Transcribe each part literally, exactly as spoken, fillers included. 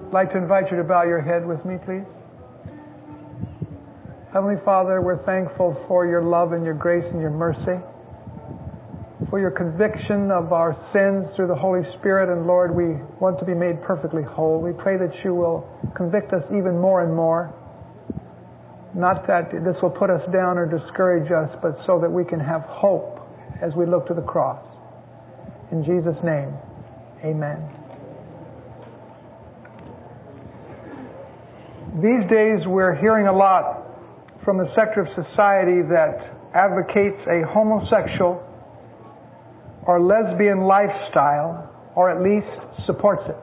I'd like to invite you to bow your head with me, please. Heavenly Father, we're thankful for your love and your grace and your mercy, for your conviction of our sins through the Holy Spirit. And Lord, we want to be made perfectly whole. We pray that you will convict us even more and more. Not that this will put us down or discourage us, but so that we can have hope as we look to the cross. In Jesus' name, amen. These days we're hearing a lot from a sector of society that advocates a homosexual or lesbian lifestyle, or at least supports it.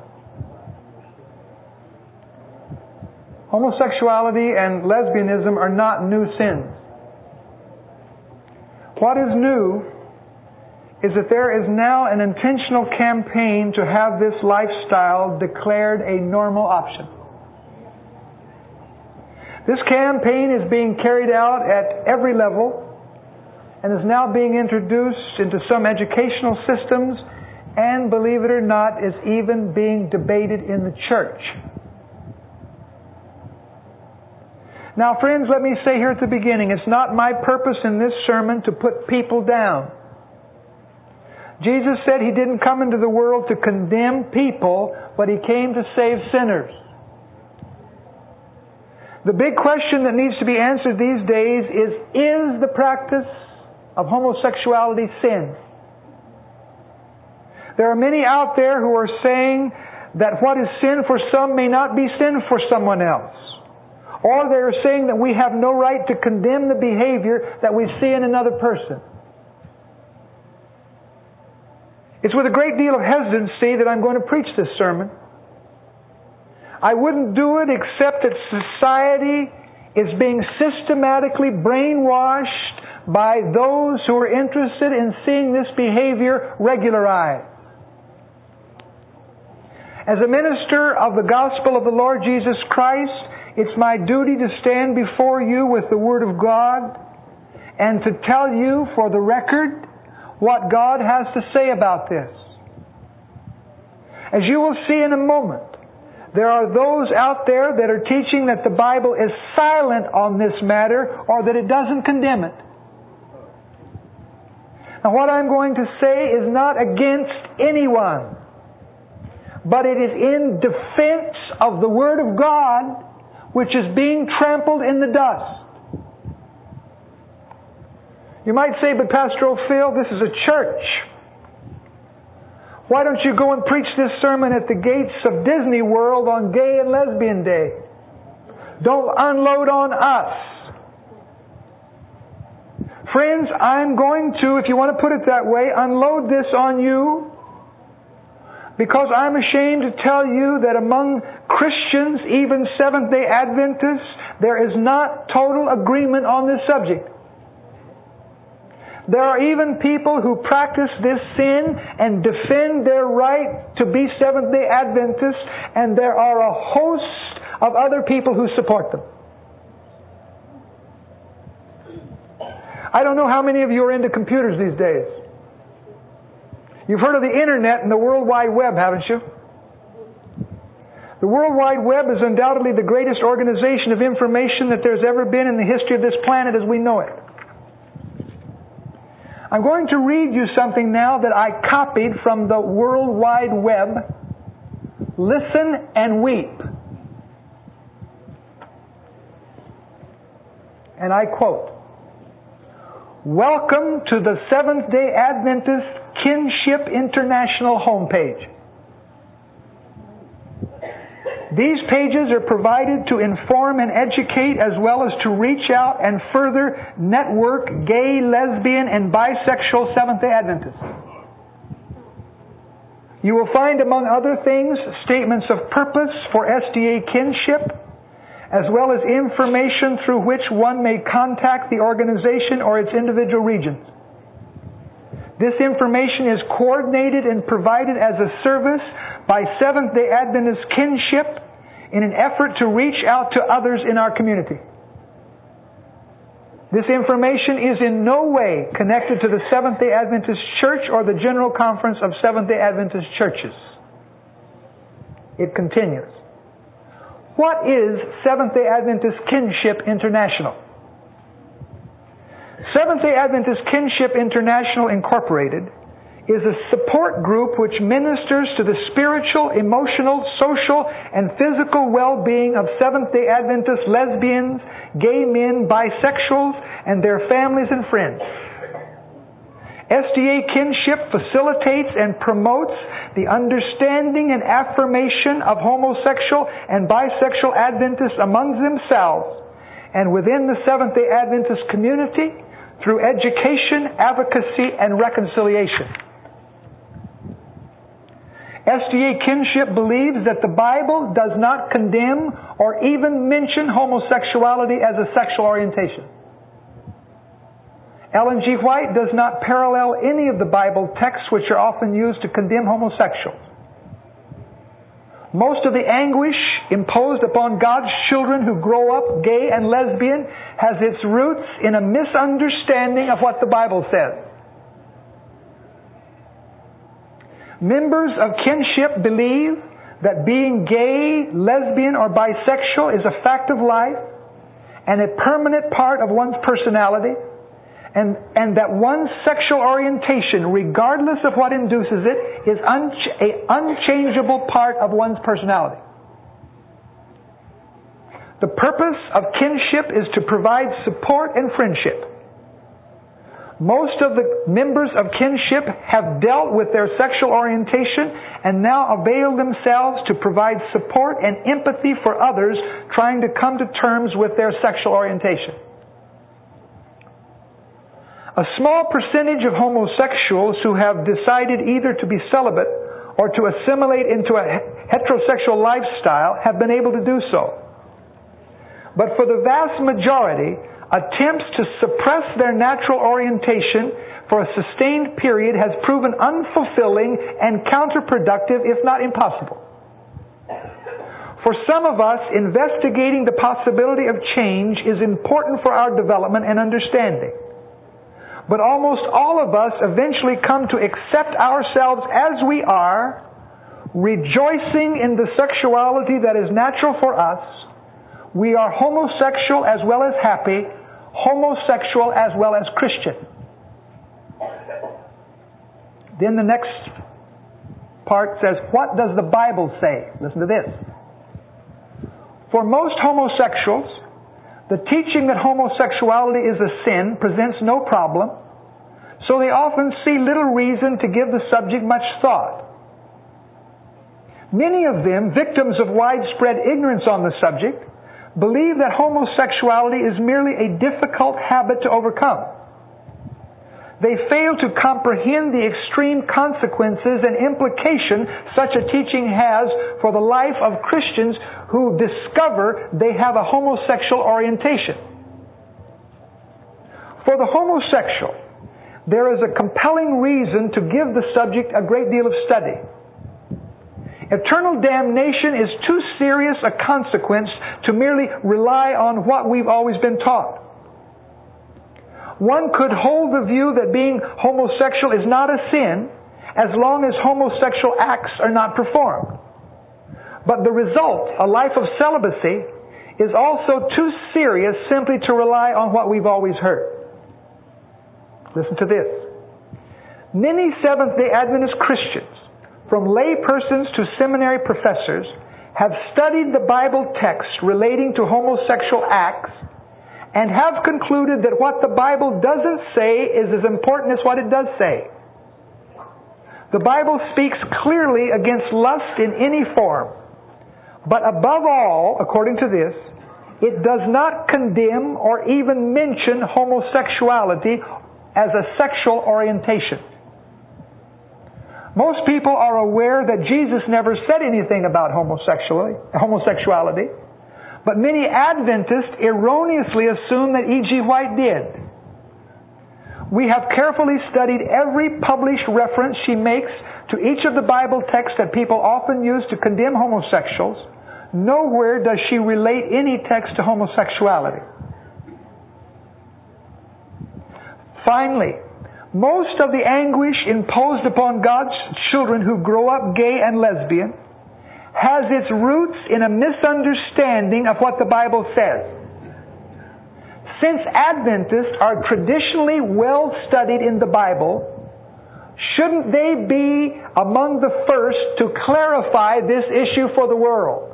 Homosexuality and lesbianism are not new sins. What is new is that there is now an intentional campaign to have this lifestyle declared a normal option. This campaign is being carried out at every level and is now being introduced into some educational systems, and believe it or not, is even being debated in the church. Now, friends, let me say here at the beginning, it's not my purpose in this sermon to put people down. Jesus said He didn't come into the world to condemn people, but He came to save sinners. The big question that needs to be answered these days is, is the practice of homosexuality sin? There are many out there who are saying that what is sin for some may not be sin for someone else. Or they are saying that we have no right to condemn the behavior that we see in another person. It's with a great deal of hesitancy that I'm going to preach this sermon. I wouldn't do it except that society is being systematically brainwashed by those who are interested in seeing this behavior regularized. As a minister of the gospel of the Lord Jesus Christ, it's my duty to stand before you with the Word of God and to tell you for the record what God has to say about this. As you will see in a moment, there are those out there that are teaching that the Bible is silent on this matter or that it doesn't condemn it. Now, what I'm going to say is not against anyone, but it is in defense of the Word of God, which is being trampled in the dust. You might say, but Pastor O'Phil, this is a church. Why don't you go and preach this sermon at the gates of Disney World on Gay and Lesbian Day? Don't unload on us. Friends, I'm going to, if you want to put it that way, unload this on you, because I'm ashamed to tell you that among Christians, even Seventh-day Adventists, there is not total agreement on this subject. There are even people who practice this sin and defend their right to be Seventh-day Adventists, and there are a host of other people who support them. I don't know how many of you are into computers these days. You've heard of the Internet and the World Wide Web, haven't you? The World Wide Web is undoubtedly the greatest organization of information that there's ever been in the history of this planet as we know it. I'm going to read you something now that I copied from the World Wide Web. Listen and weep. And I quote, "Welcome to the Seventh-day Adventist Kinship International homepage. These pages are provided to inform and educate as well as to reach out and further network gay, lesbian, and bisexual Seventh-day Adventists. You will find, among other things, statements of purpose for S D A kinship, as well as information through which one may contact the organization or its individual regions. This information is coordinated and provided as a service by Seventh-day Adventist Kinship in an effort to reach out to others in our community. This information is in no way connected to the Seventh-day Adventist Church or the General Conference of Seventh-day Adventist Churches." It continues. What is Seventh-day Adventist Kinship International? Seventh-day Adventist Kinship International Incorporated is a support group which ministers to the spiritual, emotional, social, and physical well-being of Seventh-day Adventist lesbians, gay men, bisexuals, and their families and friends. S D A Kinship facilitates and promotes the understanding and affirmation of homosexual and bisexual Adventists among themselves and within the Seventh-day Adventist community through education, advocacy, and reconciliation. S D A Kinship believes that the Bible does not condemn or even mention homosexuality as a sexual orientation. Ellen G. White does not parallel any of the Bible texts which are often used to condemn homosexuals. Most of the anguish imposed upon God's children who grow up gay and lesbian has its roots in a misunderstanding of what the Bible says. Members of kinship believe that being gay, lesbian, or bisexual is a fact of life and a permanent part of one's personality, and, and that one's sexual orientation, regardless of what induces it, is an unchangeable part of one's personality. The purpose of kinship is to provide support and friendship. Most of the members of kinship have dealt with their sexual orientation and now avail themselves to provide support and empathy for others trying to come to terms with their sexual orientation. A small percentage of homosexuals who have decided either to be celibate or to assimilate into a heterosexual lifestyle have been able to do so. But for the vast majority, attempts to suppress their natural orientation for a sustained period has proven unfulfilling and counterproductive, if not impossible. For some of us, investigating the possibility of change is important for our development and understanding. But almost all of us eventually come to accept ourselves as we are, rejoicing in the sexuality that is natural for us. We are homosexual as well as happy, homosexual as well as Christian. Then the next part says, what does the Bible say? Listen to this. For most homosexuals, the teaching that homosexuality is a sin presents no problem, so they often see little reason to give the subject much thought. Many of them, victims of widespread ignorance on the subject, believe that homosexuality is merely a difficult habit to overcome. They fail to comprehend the extreme consequences and implication such a teaching has for the life of Christians who discover they have a homosexual orientation. For the homosexual, there is a compelling reason to give the subject a great deal of study. Eternal damnation is too serious a consequence to merely rely on what we've always been taught. One could hold the view that being homosexual is not a sin as long as homosexual acts are not performed. But the result, a life of celibacy, is also too serious simply to rely on what we've always heard. Listen to this. Many Seventh-day Adventist Christians, from lay persons to seminary professors, have studied the Bible text relating to homosexual acts and have concluded that what the Bible doesn't say is as important as what it does say. The Bible speaks clearly against lust in any form, but above all, according to this, it does not condemn or even mention homosexuality as a sexual orientation. Most people are aware that Jesus never said anything about homosexuality, homosexuality, but many Adventists erroneously assume that E G White did. We have carefully studied every published reference she makes to each of the Bible texts that people often use to condemn homosexuals. Nowhere does she relate any text to homosexuality. Finally, most of the anguish imposed upon God's children who grow up gay and lesbian has its roots in a misunderstanding of what the Bible says. Since Adventists are traditionally well studied in the Bible, shouldn't they be among the first to clarify this issue for the world?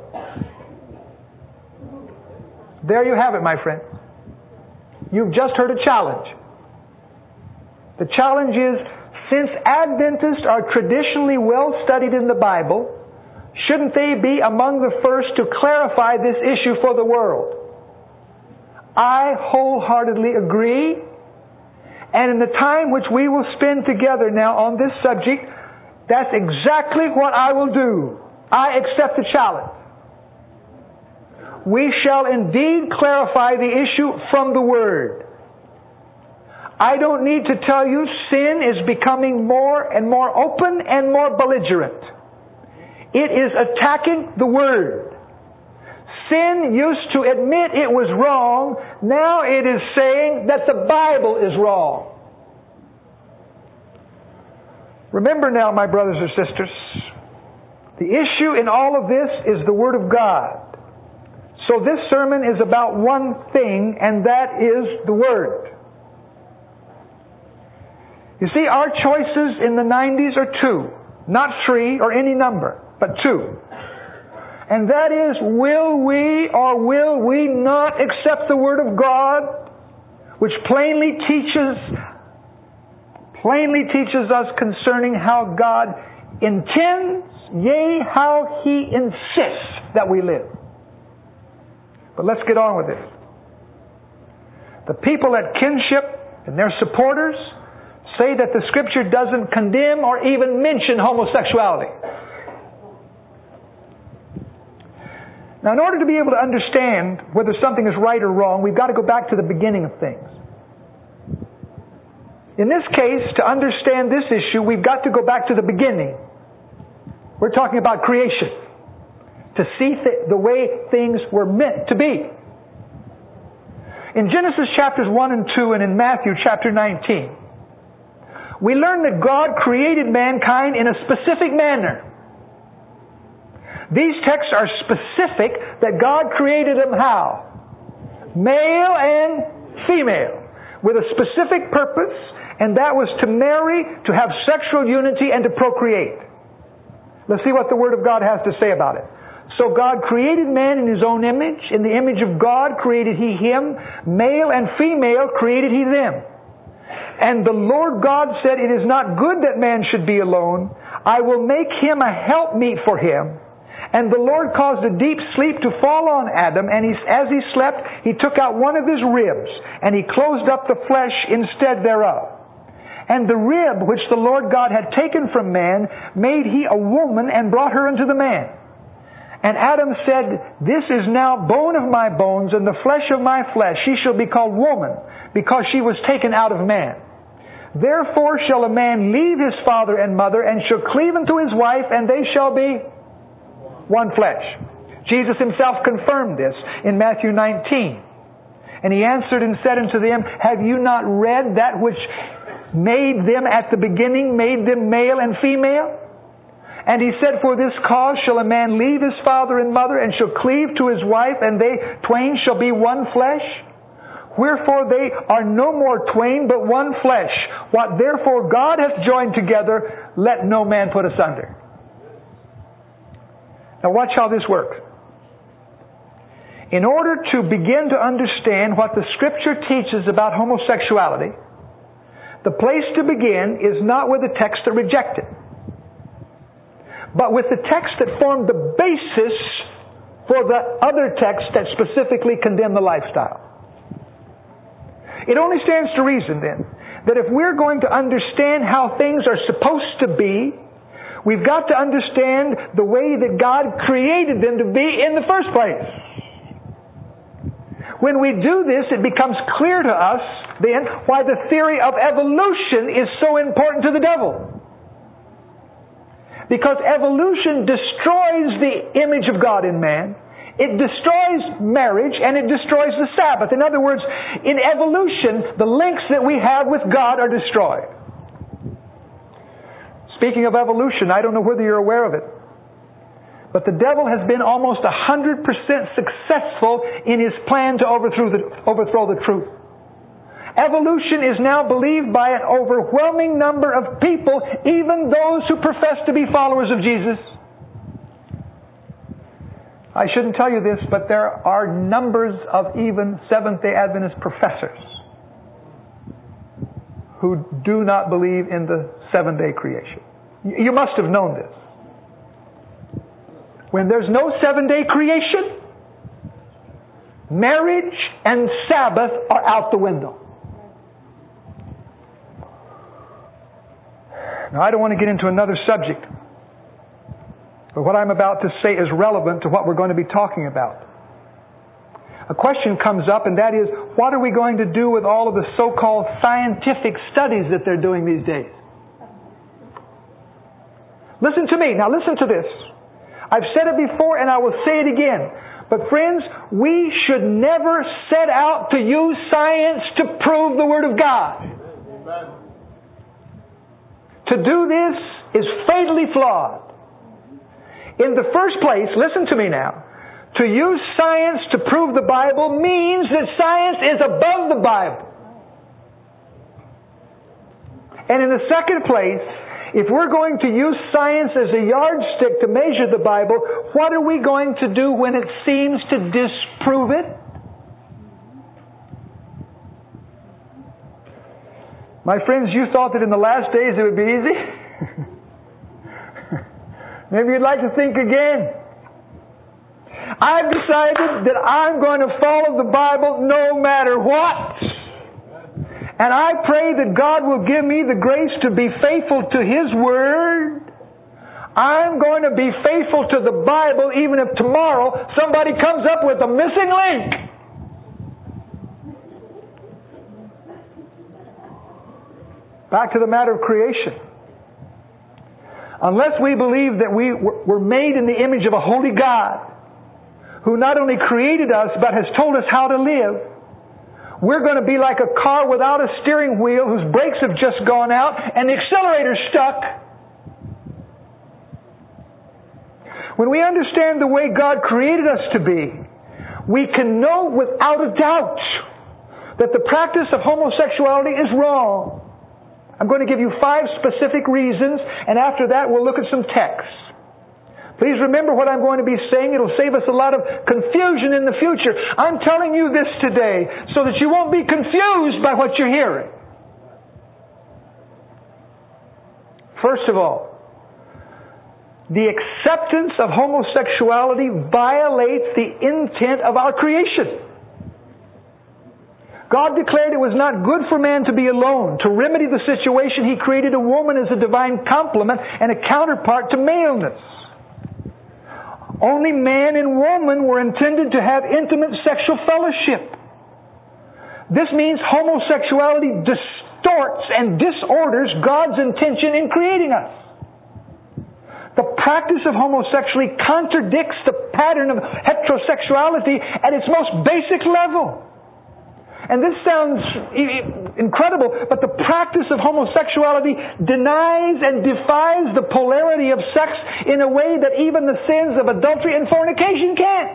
There you have it, my friend. You've just heard a challenge. The challenge is, since Adventists are traditionally well studied in the Bible, shouldn't they be among the first to clarify this issue for the world? I wholeheartedly agree. And in the time which we will spend together now on this subject, that's exactly what I will do. I accept the challenge. We shall indeed clarify the issue from the Word. I don't need to tell you sin is becoming more and more open and more belligerent. It is attacking the Word. Sin used to admit it was wrong. Now it is saying that the Bible is wrong. Remember now, my brothers and sisters, the issue in all of this is the Word of God. So this sermon is about one thing, and that is the Word. You see, our choices in the nineties are two. Not three or any number, but two. And that is, will we or will we not accept the Word of God, which plainly teaches, plainly teaches us concerning how God intends, yea, how He insists that we live. But let's get on with it. The people at Kinship and their supporters say that the Scripture doesn't condemn or even mention homosexuality. Now, in order to be able to understand whether something is right or wrong, we've got to go back to the beginning of things. In this case, to understand this issue, we've got to go back to the beginning. We're talking about creation. To see th- the way things were meant to be. In Genesis chapters one and two and in Matthew chapter nineteen, we learn that God created mankind in a specific manner. These texts are specific that God created them how? Male and female. With a specific purpose, and that was to marry, to have sexual unity, and to procreate. Let's see what the Word of God has to say about it. So God created man in His own image. In the image of God created He him. Male and female created He them. And the Lord God said, it is not good that man should be alone. I will make him a helpmeet for him. And the Lord caused a deep sleep to fall on Adam, and he, as he slept, He took out one of his ribs, and He closed up the flesh instead thereof. And the rib which the Lord God had taken from man, made He a woman, and brought her unto the man. And Adam said, this is now bone of my bones, and the flesh of my flesh. She shall be called woman, because she was taken out of man. Therefore shall a man leave his father and mother, and shall cleave unto his wife, and they shall be one flesh. Jesus Himself confirmed this in Matthew nineteen. And He answered and said unto them, have you not read that which made them at the beginning, made them male and female? And He said, for this cause shall a man leave his father and mother, and shall cleave to his wife, and they twain shall be one flesh. Wherefore they are no more twain, but one flesh. What therefore God hath joined together, let no man put asunder. Now watch how this works. In order to begin to understand what the Scripture teaches about homosexuality, the place to begin is not with the text that reject it, but with the text that formed the basis for the other texts that specifically condemn the lifestyle. It only stands to reason then that if we're going to understand how things are supposed to be, we've got to understand the way that God created them to be in the first place. When we do this, it becomes clear to us then why the theory of evolution is so important to the devil. Because evolution destroys the image of God in man. It destroys marriage, and it destroys the Sabbath. In other words, in evolution, the links that we have with God are destroyed. Speaking of evolution, I don't know whether you're aware of it, But the devil has been almost one hundred percent successful in his plan to overthrow the, overthrow the truth. Evolution is now believed by an overwhelming number of people, even those who profess to be followers of Jesus. I shouldn't tell you this, but there are numbers of even Seventh-day Adventist professors who do not believe in the seven-day creation. You must have known this. When there's no seven-day creation, marriage and Sabbath are out the window. Now, I don't want to get into another subject, but what I'm about to say is relevant to what we're going to be talking about. A question comes up, and that is, what are we going to do with all of the so-called scientific studies that they're doing these days? Listen to me. Now listen to this. I've said it before, and I will say it again. But friends, we should never set out to use science to prove the Word of God. Amen. To do this is fatally flawed. In the first place, listen to me now, to use science to prove the Bible means that science is above the Bible. And in the second place, if we're going to use science as a yardstick to measure the Bible, what are we going to do when it seems to disprove it? My friends, you thought that in the last days it would be easy? Maybe you'd like to think again. I've decided that I'm going to follow the Bible no matter what. And I pray that God will give me the grace to be faithful to His Word. I'm going to be faithful to the Bible even if tomorrow somebody comes up with a missing link. Back to the matter of creation. Unless we believe that we were made in the image of a holy God who not only created us but has told us how to live, we're going to be like a car without a steering wheel whose brakes have just gone out and the accelerator's stuck. When we understand the way God created us to be, we can know without a doubt that the practice of homosexuality is wrong. I'm going to give you five specific reasons, and after that we'll look at some texts. Please remember what I'm going to be saying. It'll save us a lot of confusion in the future. I'm telling you this today so that you won't be confused by what you're hearing. First of all, the acceptance of homosexuality violates the intent of our creation. God declared it was not good for man to be alone. To remedy the situation, He created a woman as a divine complement and a counterpart to maleness. Only man and woman were intended to have intimate sexual fellowship. This means homosexuality distorts and disorders God's intention in creating us. The practice of homosexuality contradicts the pattern of heterosexuality at its most basic level. And this sounds incredible, but the practice of homosexuality denies and defies the polarity of sex in a way that even the sins of adultery and fornication can't.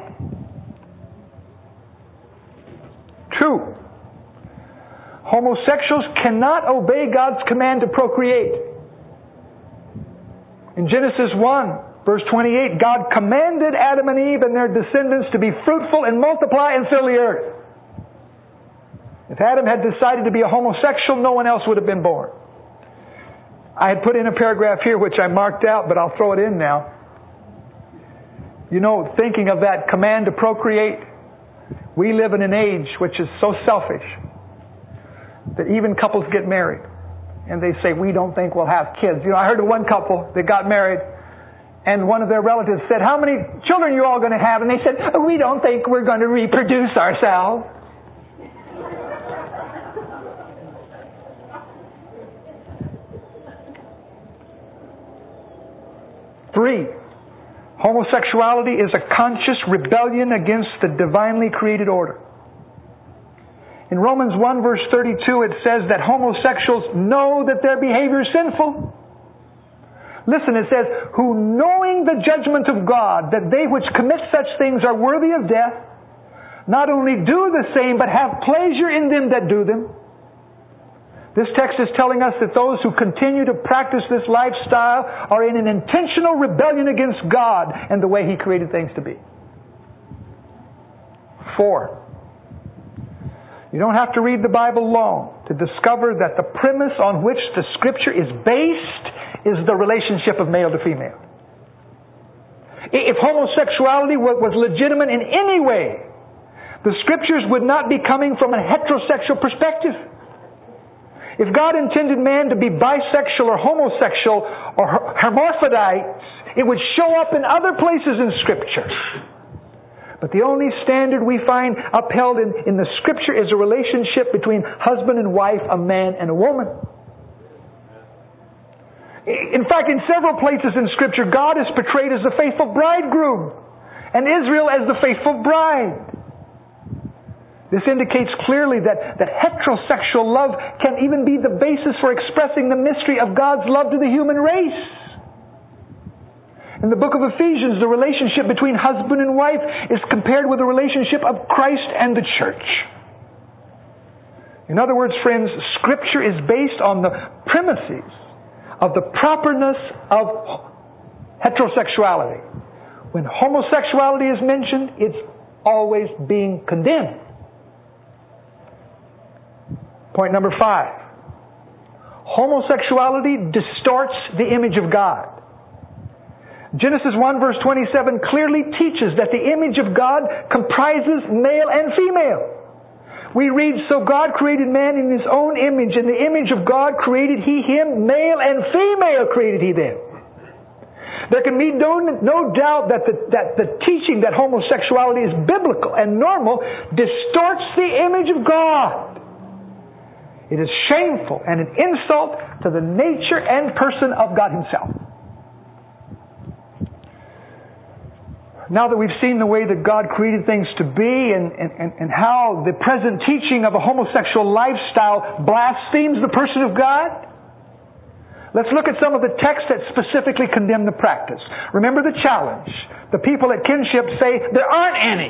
Two, homosexuals cannot obey God's command to procreate. In Genesis one, verse twenty-eight, God commanded Adam and Eve and their descendants to be fruitful and multiply and fill the earth. If Adam had decided to be a homosexual, no one else would have been born. I had put in a paragraph here which I marked out, but I'll throw it in now. You know, thinking of that command to procreate, we live in an age which is so selfish that even couples get married and they say, we don't think we'll have kids. You know, I heard of one couple that got married and one of their relatives said, how many children are you all going to have? And they said, oh, we don't think we're going to reproduce ourselves. Three, homosexuality is a conscious rebellion against the divinely created order. In Romans one verse thirty-two it says that homosexuals know that their behavior is sinful. Listen, it says, who knowing the judgment of God, that they which commit such things are worthy of death, not only do the same, but have pleasure in them that do them. This text is telling us that those who continue to practice this lifestyle are in an intentional rebellion against God and the way He created things to be. Four. You don't have to read the Bible long to discover that the premise on which the Scripture is based is the relationship of male to female. If homosexuality was legitimate in any way, the Scriptures would not be coming from a heterosexual perspective. If God intended man to be bisexual or homosexual or hermaphrodites, it would show up in other places in Scripture. But the only standard we find upheld in, in the Scripture is a relationship between husband and wife, a man and a woman. In fact, in several places in Scripture, God is portrayed as the faithful bridegroom and Israel as the faithful bride. This indicates clearly that, that heterosexual love can even be the basis for expressing the mystery of God's love to the human race. In the book of Ephesians, the relationship between husband and wife is compared with the relationship of Christ and the church. In other words, friends, Scripture is based on the premises of the properness of heterosexuality. When homosexuality is mentioned, it's always being condemned. Point number five. Homosexuality distorts the image of God. Genesis one verse twenty-seven clearly teaches that the image of God comprises male and female. We read, so God created man in His own image. In the image of God created He him, male and female created He them. There can be no, no doubt that the, that the teaching that homosexuality is biblical and normal distorts the image of God. It is shameful and an insult to the nature and person of God Himself. Now that we've seen the way that God created things to be and, and, and how the present teaching of a homosexual lifestyle blasphemes the person of God, let's look at some of the texts that specifically condemn the practice. Remember the challenge. The people at Kinship say there aren't any.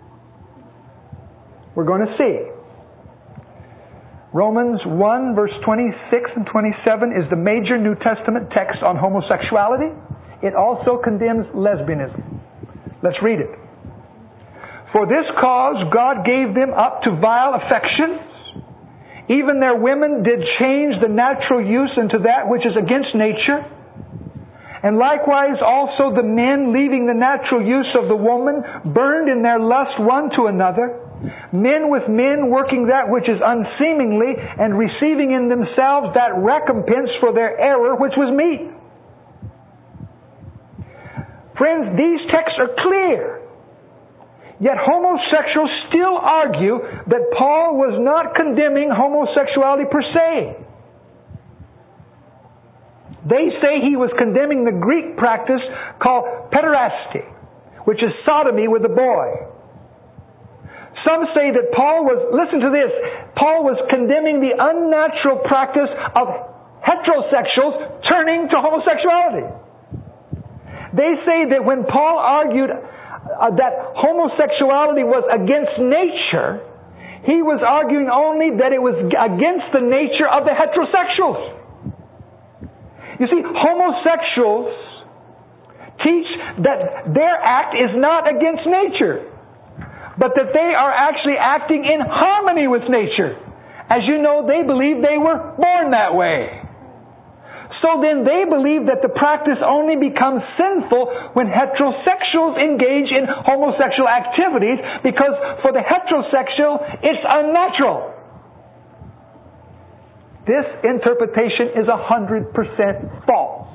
We're going to see. Romans one verse twenty-six and twenty-seven is the major New Testament text on homosexuality. It also condemns lesbianism. Let's read it. For this cause God gave them up to vile affections. Even their women did change the natural use into that which is against nature. And likewise also the men, leaving the natural use of the woman, burned in their lust one to another. Men with men working that which is unseemingly, and receiving in themselves that recompense for their error which was meet. Friends, these texts are clear. Yet homosexuals still argue that Paul was not condemning homosexuality per se. They say he was condemning the Greek practice called pederasty, which is sodomy with a boy. Some say that Paul was, listen to this, Paul was condemning the unnatural practice of heterosexuals turning to homosexuality. They say that when Paul argued uh, that homosexuality was against nature, he was arguing only that it was against the nature of the heterosexuals. You see, homosexuals teach that their act is not against nature, but that they are actually acting in harmony with nature. As you know, they believe they were born that way. So then they believe that the practice only becomes sinful when heterosexuals engage in homosexual activities, because for the heterosexual, it's unnatural. This interpretation is one hundred percent false.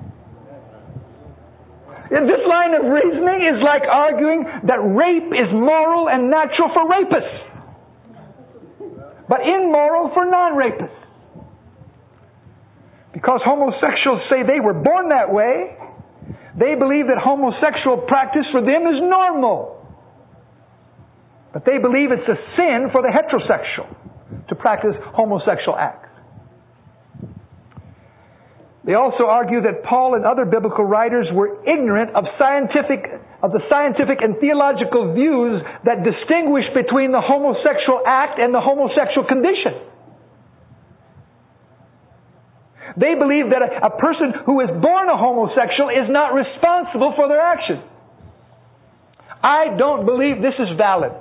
This line of reasoning is like arguing that rape is moral and natural for rapists, but immoral for non-rapists. Because homosexuals say they were born that way, they believe that homosexual practice for them is normal. But they believe it's a sin for the heterosexual to practice homosexual acts. They also argue that Paul and other biblical writers were ignorant of scientific, of the scientific and theological views that distinguish between the homosexual act and the homosexual condition. They believe that a, a person who is born a homosexual is not responsible for their actions. I don't believe this is valid.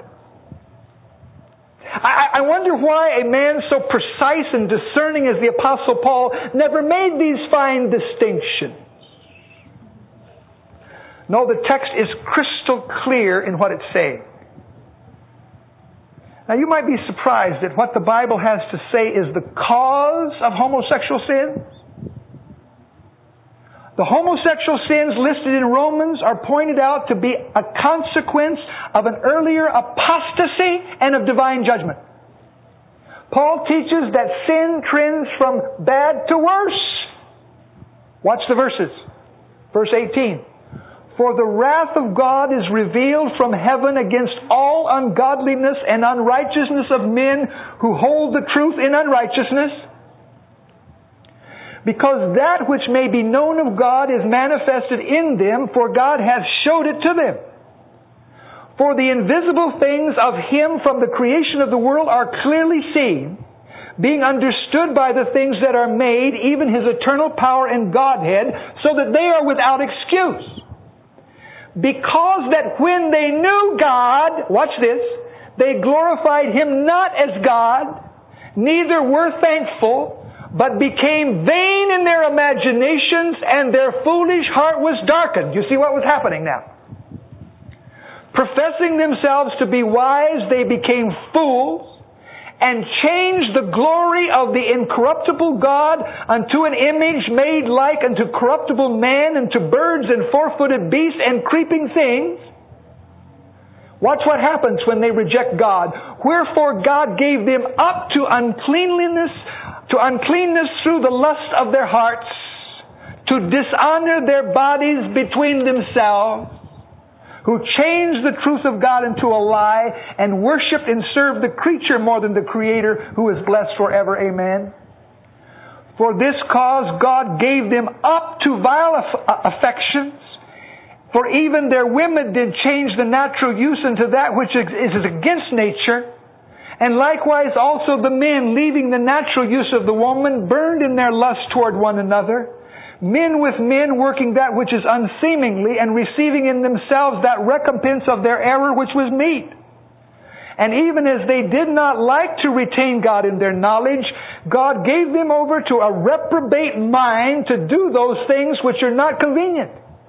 I, I wonder why a man so precise and discerning as the Apostle Paul never made these fine distinctions. No, the text is crystal clear in what it's saying. Now you might be surprised that what the Bible has to say is the cause of homosexual sins. The homosexual sins listed in Romans are pointed out to be a consequence of an earlier apostasy and of divine judgment. Paul teaches that sin trends from bad to worse. Watch the verses. Verse eighteen. For the wrath of God is revealed from heaven against all ungodliness and unrighteousness of men who hold the truth in unrighteousness, because that which may be known of God is manifested in them, for God hath showed it to them. For the invisible things of Him from the creation of the world are clearly seen, being understood by the things that are made, even His eternal power and Godhead, so that they are without excuse. Because that when they knew God, watch this, they glorified Him not as God, neither were thankful, but became vain in their imaginations, and their foolish heart was darkened. You see what was happening now? Professing themselves to be wise, they became fools, and changed the glory of the incorruptible God unto an image made like unto corruptible man, and to birds and four-footed beasts and creeping things. Watch what happens when they reject God. Wherefore God gave them up to uncleanliness, to uncleanness through the lust of their hearts, to dishonor their bodies between themselves, who changed the truth of God into a lie, and worshipped and served the creature more than the Creator, who is blessed forever. Amen. For this cause God gave them up to vile affections, for even their women did change the natural use into that which is against nature. And likewise also the men, leaving the natural use of the woman, burned in their lust toward one another, men with men, working that which is unseemingly, and receiving in themselves that recompense of their error which was meet. And even as they did not like to retain God in their knowledge, God gave them over to a reprobate mind to do those things which are not convenient,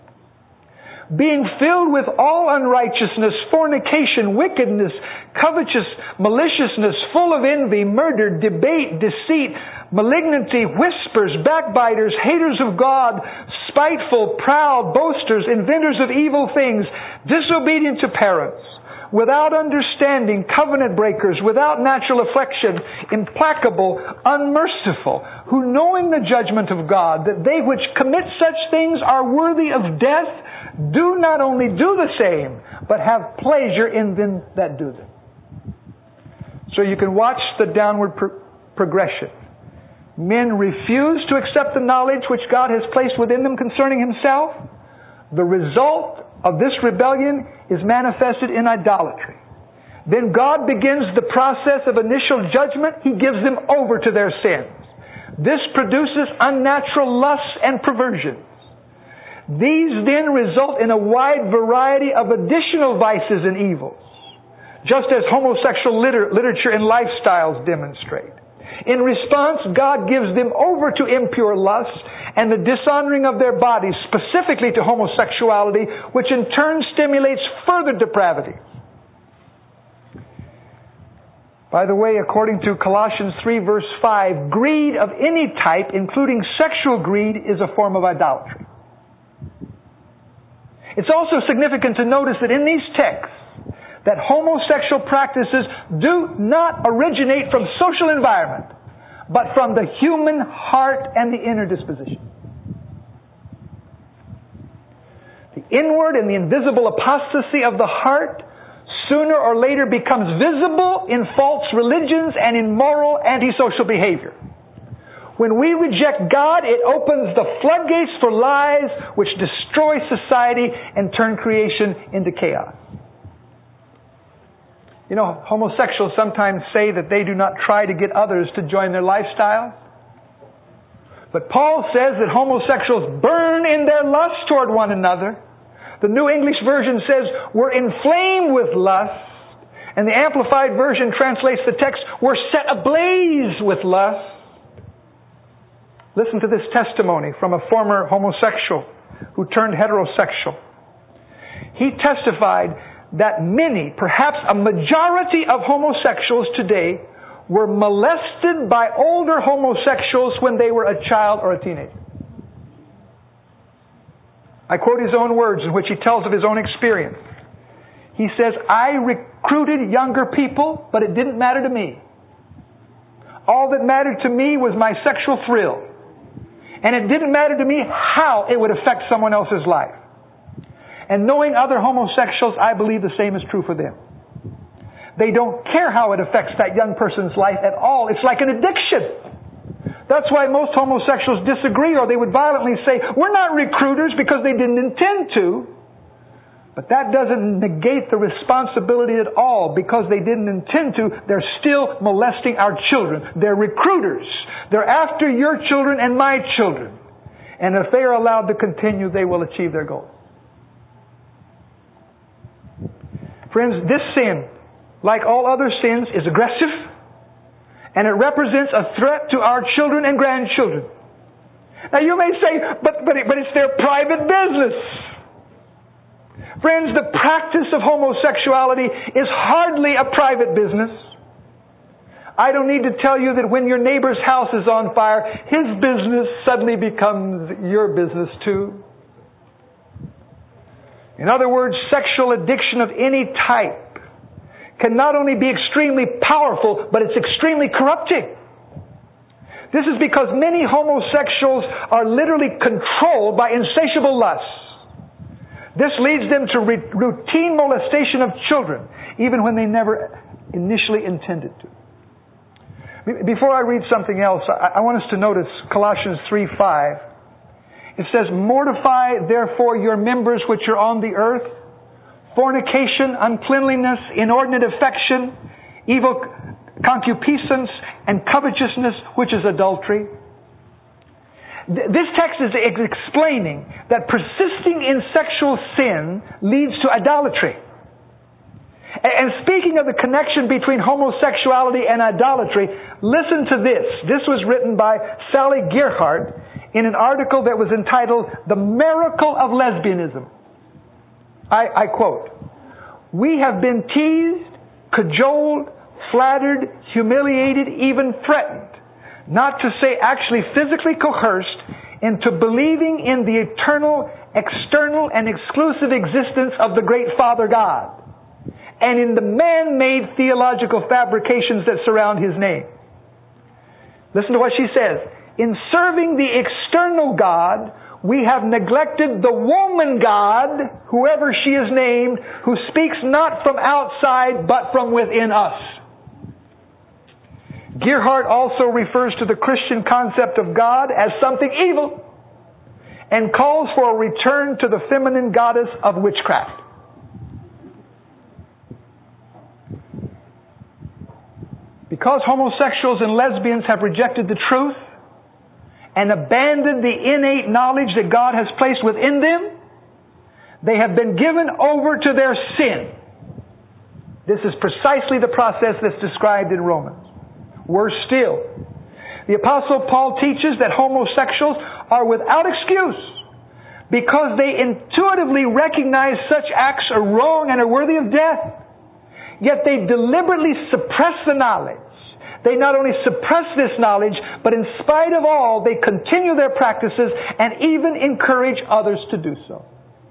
being filled with all unrighteousness, fornication, wickedness, covetous, maliciousness, full of envy, murder, debate, deceit, malignity, whispers, backbiters, haters of God, spiteful, proud, boasters, inventors of evil things, disobedient to parents, without understanding, covenant breakers, without natural affection, implacable, unmerciful, who knowing the judgment of God, that they which commit such things are worthy of death, do not only do the same, but have pleasure in them that do them. So you can watch the downward pro- progression. Men refuse to accept the knowledge which God has placed within them concerning Himself. The result of this rebellion is manifested in idolatry. Then God begins the process of initial judgment. He gives them over to their sins. This produces unnatural lusts and perversions. These then result in a wide variety of additional vices and evils, just as homosexual liter- literature and lifestyles demonstrate. In response, God gives them over to impure lusts and the dishonoring of their bodies, specifically to homosexuality, which in turn stimulates further depravity. By the way, according to Colossians three verse five, greed of any type, including sexual greed, is a form of idolatry. It's also significant to notice that in these texts, that homosexual practices do not originate from social environment, but from the human heart and the inner disposition. The inward and the invisible apostasy of the heart sooner or later becomes visible in false religions and in moral antisocial behavior. When we reject God, it opens the floodgates for lies which destroy society and turn creation into chaos. You know, homosexuals sometimes say that they do not try to get others to join their lifestyle. But Paul says that homosexuals burn in their lust toward one another. The New English Version says, we're inflamed with lust. And the Amplified Version translates the text, we're set ablaze with lust. Listen to this testimony from a former homosexual who turned heterosexual. He testified that many, perhaps a majority of homosexuals today were molested by older homosexuals when they were a child or a teenager. I quote his own words in which he tells of his own experience. He says, I recruited younger people, but it didn't matter to me. All that mattered to me was my sexual thrill. And it didn't matter to me how it would affect someone else's life. And knowing other homosexuals, I believe the same is true for them. They don't care how it affects that young person's life at all. It's like an addiction. That's why most homosexuals disagree, or they would violently say, we're not recruiters because they didn't intend to. But that doesn't negate the responsibility at all. Because they didn't intend to, they're still molesting our children. They're recruiters. They're after your children and my children. And if they are allowed to continue, they will achieve their goal. Friends, this sin, like all other sins, is aggressive. And it represents a threat to our children and grandchildren. Now you may say, but, but, it, but it's their private business. Friends, the practice of homosexuality is hardly a private business. I don't need to tell you that when your neighbor's house is on fire, his business suddenly becomes your business too. In other words, sexual addiction of any type can not only be extremely powerful, but it's extremely corrupting. This is because many homosexuals are literally controlled by insatiable lusts. This leads them to re- routine molestation of children, even when they never initially intended to. Before I read something else, I, I want us to notice Colossians three five. It says, mortify therefore your members which are on the earth, fornication, uncleanliness, inordinate affection, evil concupiscence, and covetousness, which is adultery. This text is explaining that persisting in sexual sin leads to idolatry. And speaking of the connection between homosexuality and idolatry, listen to this. This was written by Sally Gerhardt in an article that was entitled, The Miracle of Lesbianism. I, I quote, we have been teased, cajoled, flattered, humiliated, even threatened, not to say actually physically coerced, into believing in the eternal, external, and exclusive existence of the great Father God, and in the man-made theological fabrications that surround His name. Listen to what she says. In serving the external God, we have neglected the woman God, whoever she is named, who speaks not from outside, but from within us. Gerhardt also refers to the Christian concept of God as something evil and calls for a return to the feminine goddess of witchcraft. Because homosexuals and lesbians have rejected the truth and abandoned the innate knowledge that God has placed within them, they have been given over to their sin. This is precisely the process that's described in Romans. Worse still, the Apostle Paul teaches that homosexuals are without excuse because they intuitively recognize such acts are wrong and are worthy of death. Yet they deliberately suppress the knowledge. They not only suppress this knowledge, but in spite of all, they continue their practices and even encourage others to do so.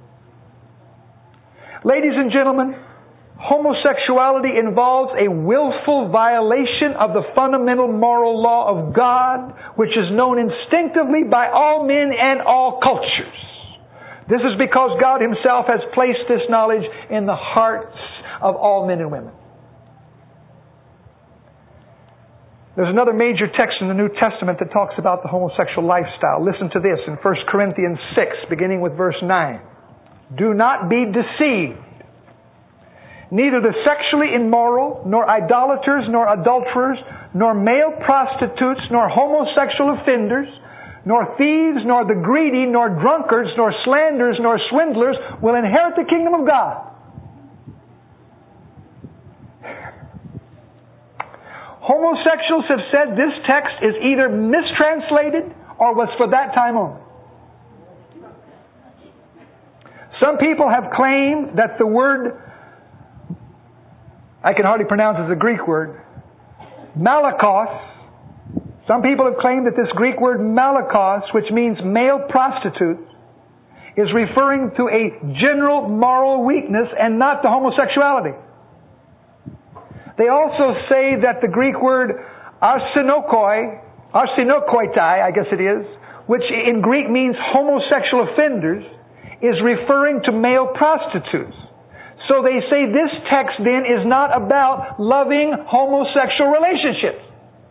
Ladies and gentlemen, homosexuality involves a willful violation of the fundamental moral law of God, which is known instinctively by all men and all cultures. This is because God Himself has placed this knowledge in the hearts of all men and women. There's another major text in the New Testament that talks about the homosexual lifestyle. Listen to this in First Corinthians six, beginning with verse nine. Do not be deceived. Neither the sexually immoral, nor idolaters, nor adulterers, nor male prostitutes, nor homosexual offenders, nor thieves, nor the greedy, nor drunkards, nor slanderers, nor swindlers will inherit the kingdom of God. Homosexuals have said this text is either mistranslated or was for that time only. Some people have claimed that the word, I can hardly pronounce it as a Greek word, malakos. Some people have claimed that this Greek word malakos, which means male prostitute, is referring to a general moral weakness and not to homosexuality. They also say that the Greek word arsenokoi, arsenokoitai, I guess it is, which in Greek means homosexual offenders, is referring to male prostitutes. So they say this text then is not about loving homosexual relationships.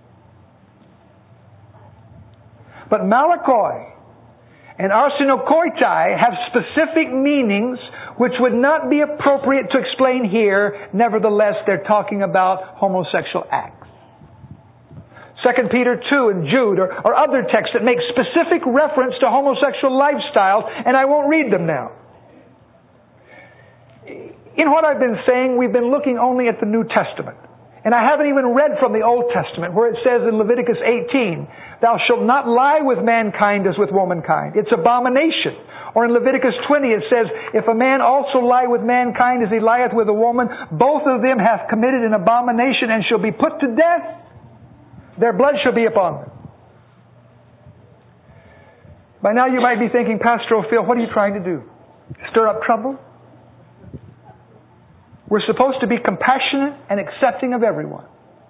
But malakoi and arsenokoitai have specific meanings which would not be appropriate to explain here. Nevertheless, they're talking about homosexual acts. Second Peter two and Jude are, are other texts that make specific reference to homosexual lifestyles, and I won't read them now. In what I've been saying, we've been looking only at the New Testament. And I haven't even read from the Old Testament where it says in Leviticus eighteen, thou shalt not lie with mankind as with womankind. It's abomination. Or in Leviticus twenty it says, if a man also lie with mankind as he lieth with a woman, both of them have committed an abomination and shall be put to death. Their blood shall be upon them. By now you might be thinking, Pastor O'Phil, what are you trying to do? Stir up trouble? We're supposed to be compassionate and accepting of everyone.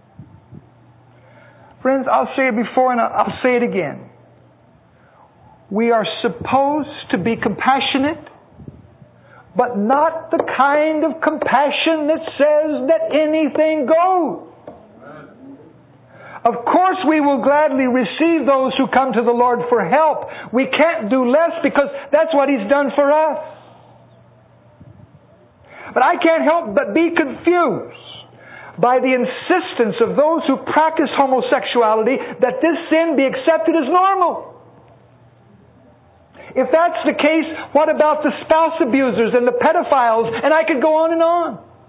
Friends, I'll say it before and I'll say it again. We are supposed to be compassionate, but not the kind of compassion that says that anything goes. Of course we will gladly receive those who come to the Lord for help. We can't do less because that's what He's done for us. But I can't help but be confused by the insistence of those who practice homosexuality that this sin be accepted as normal. If that's the case, what about the spouse abusers and the pedophiles? And I could go on and on.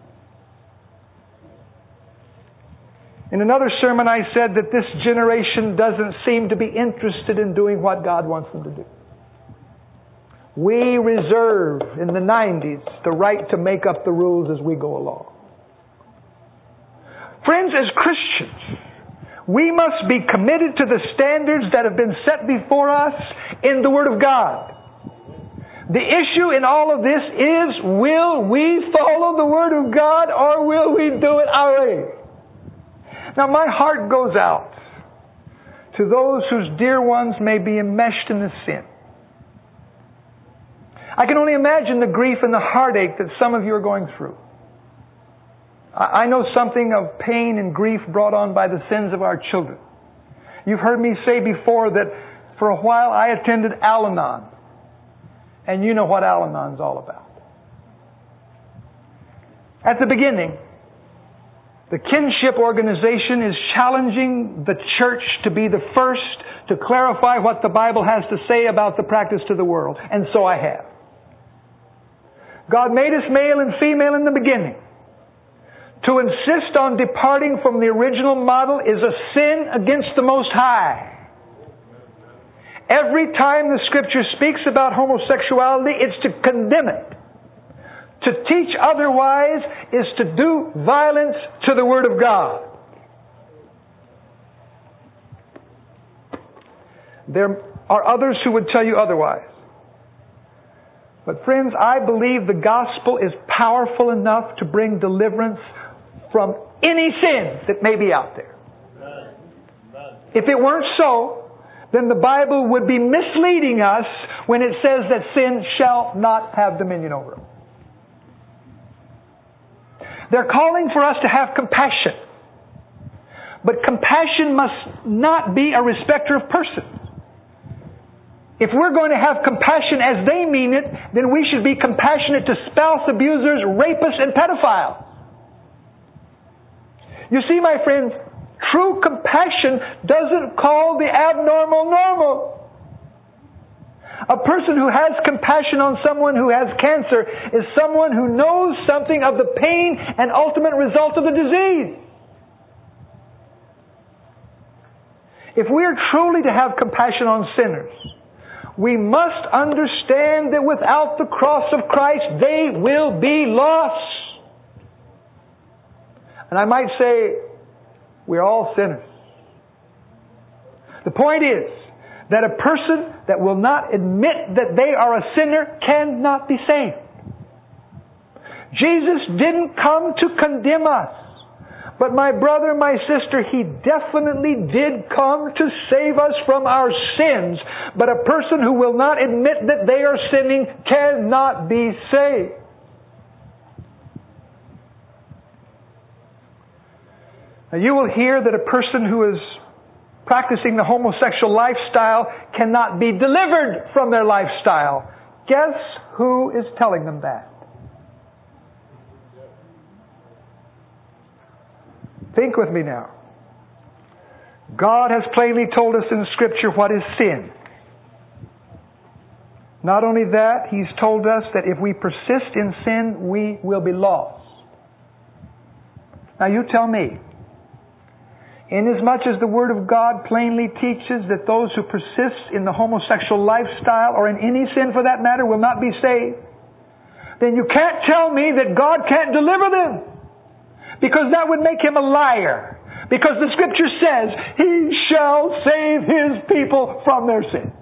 In another sermon I said that this generation doesn't seem to be interested in doing what God wants them to do. We reserve in the nineties the right to make up the rules as we go along. Friends, as Christians, we must be committed to the standards that have been set before us in the Word of God. The issue in all of this is, will we follow the Word of God or will we do it our way? Now my heart goes out to those whose dear ones may be enmeshed in this sin. I can only imagine the grief and the heartache that some of you are going through. I know something of pain and grief brought on by the sins of our children. You've heard me say before that for a while I attended Al-Anon. And you know what Al-Anon's all about. At the beginning, the kinship organization is challenging the church to be the first to clarify what the Bible has to say about the practice to the world. And so I have. God made us male and female in the beginning. To insist on departing from the original model is a sin against the Most High. Every time the Scripture speaks about homosexuality, it's to condemn it. To teach otherwise is to do violence to the Word of God. There are others who would tell you otherwise. But friends, I believe the gospel is powerful enough to bring deliverance from any sin that may be out there. If it weren't so, then the Bible would be misleading us when it says that sin shall not have dominion over it. They're calling for us to have compassion. But compassion must not be a respecter of persons. If we're going to have compassion as they mean it, then we should be compassionate to spouse abusers, rapists, and pedophiles. You see, my friends, true compassion doesn't call the abnormal normal. A person who has compassion on someone who has cancer is someone who knows something of the pain and ultimate result of the disease. If we are truly to have compassion on sinners, we must understand that without the cross of Christ, they will be lost. And I might say, we're all sinners. The point is that a person that will not admit that they are a sinner cannot be saved. Jesus didn't come to condemn us. But my brother, my sister, He definitely did come to save us from our sins. But a person who will not admit that they are sinning cannot be saved. Now you will hear that a person who is practicing the homosexual lifestyle cannot be delivered from their lifestyle. Guess who is telling them that? Think with me now. God has plainly told us in Scripture what is sin. Not only that, He's told us that if we persist in sin, we will be lost. Now you tell me, inasmuch as the Word of God plainly teaches that those who persist in the homosexual lifestyle, or in any sin for that matter, will not be saved, then you can't tell me that God can't deliver them. Because that would make Him a liar. Because the Scripture says, He shall save His people from their sin.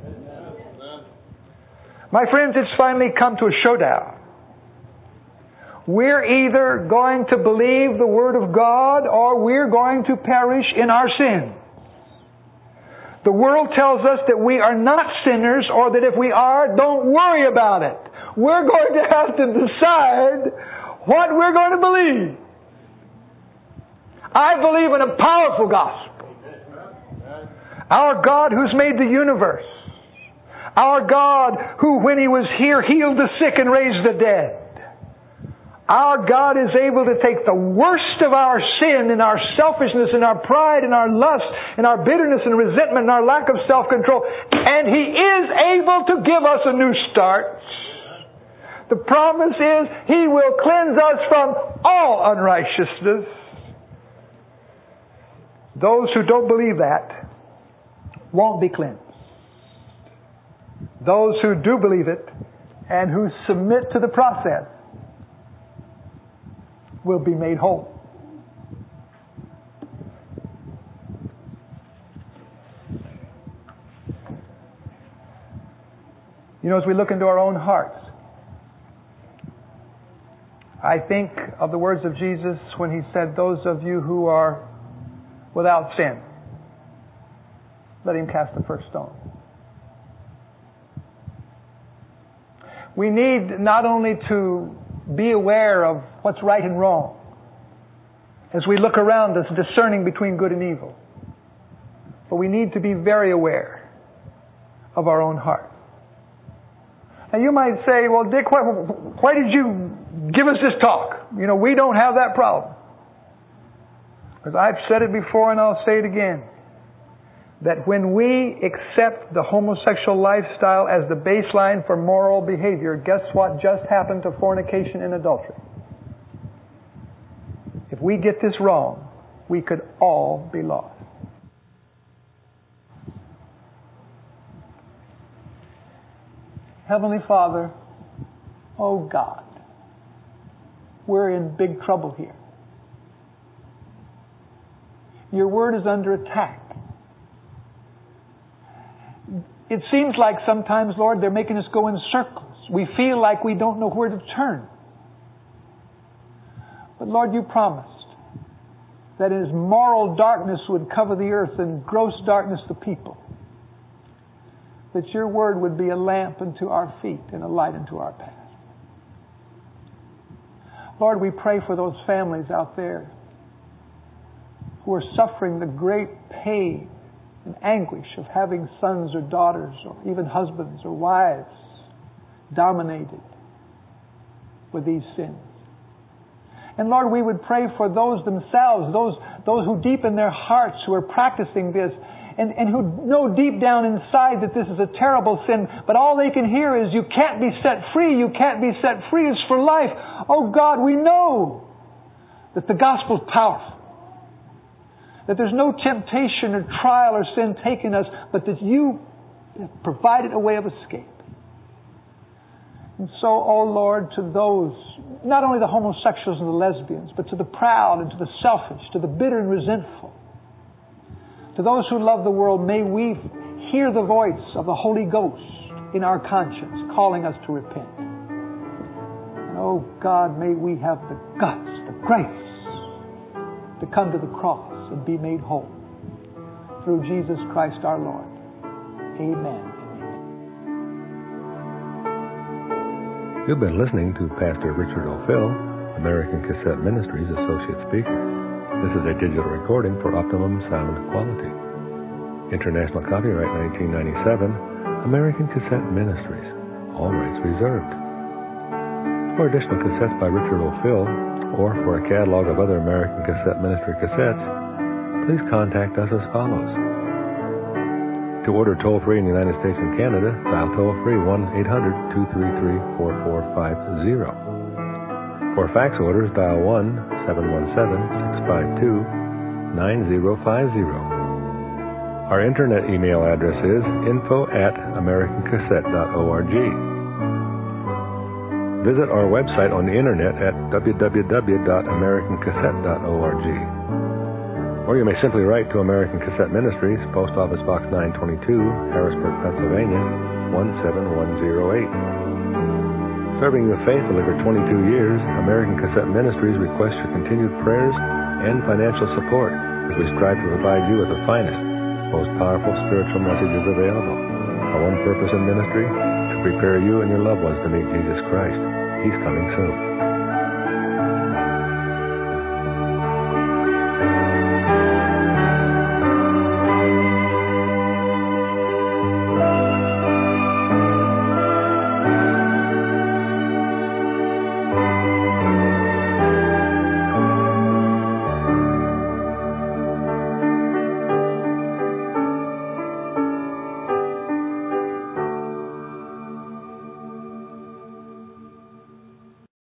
My friends, it's finally come to a showdown. We're either going to believe the Word of God or we're going to perish in our sin. The world tells us that we are not sinners, or that if we are, don't worry about it. We're going to have to decide what we're going to believe. I believe in a powerful gospel. Our God who's made the universe. Our God who, when He was here, healed the sick and raised the dead. Our God is able to take the worst of our sin and our selfishness and our pride and our lust and our bitterness and resentment and our lack of self-control, and He is able to give us a new start. The promise is He will cleanse us from all unrighteousness. Those who don't believe that won't be cleansed. Those who do believe it and who submit to the process will be made whole. You know, as we look into our own hearts, I think of the words of Jesus when He said, those of you who are without sin, let him cast the first stone. We need not only to be aware of what's right and wrong as we look around us, discerning between good and evil, but we need to be very aware of our own heart. And you might say, well, Dick, why, why did you give us this talk? You know, we don't have that problem. Because I've said it before and I'll say it again, that when we accept the homosexual lifestyle as the baseline for moral behavior, guess what just happened to fornication and adultery? If we get this wrong, we could all be lost. Heavenly Father, oh God, we're in big trouble here. Your Word is under attack. It seems like sometimes, Lord, they're making us go in circles. We feel like we don't know where to turn. But Lord, you promised that as moral darkness would cover the earth and gross darkness the people, that your Word would be a lamp unto our feet and a light unto our path. Lord, we pray for those families out there who are suffering the great pain and anguish of having sons or daughters or even husbands or wives dominated with these sins. And Lord, we would pray for those themselves, those, those who deep in their hearts who are practicing this and, and who know deep down inside that this is a terrible sin, but all they can hear is, you can't be set free, you can't be set free, it's for life. Oh God, we know that the gospel is powerful. That there's no temptation or trial or sin taking us, but that you have provided a way of escape. And so, oh Lord, to those, not only the homosexuals and the lesbians, but to the proud and to the selfish, to the bitter and resentful, to those who love the world, may we hear the voice of the Holy Ghost in our conscience calling us to repent. And oh God, may we have the guts, the grace to come to the cross and be made whole. Through Jesus Christ our Lord. Amen. You've been listening to Pastor Richard O'Fill, American Cassette Ministries Associate Speaker. This is a digital recording for optimum sound quality. International copyright nineteen ninety-seven, American Cassette Ministries. All rights reserved. For additional cassettes by Richard O'Fill, or for a catalog of other American Cassette Ministry cassettes, please contact us as follows. To order toll-free in the United States and Canada, dial toll-free one eight hundred two three three four four five zero. For fax orders, dial one seven one seven six five two nine zero five zero. Our internet email address is info at american cassette dot org. Visit our website on the internet at w w w dot american cassette dot org. Or you may simply write to American Cassette Ministries, Post Office Box nine twenty-two, Harrisburg, Pennsylvania, one seven one zero eight. Serving you faithfully for twenty-two years, American Cassette Ministries requests your continued prayers and financial support as we strive to provide you with the finest, most powerful spiritual messages available. Our one purpose in ministry, to prepare you and your loved ones to meet Jesus Christ. He's coming soon.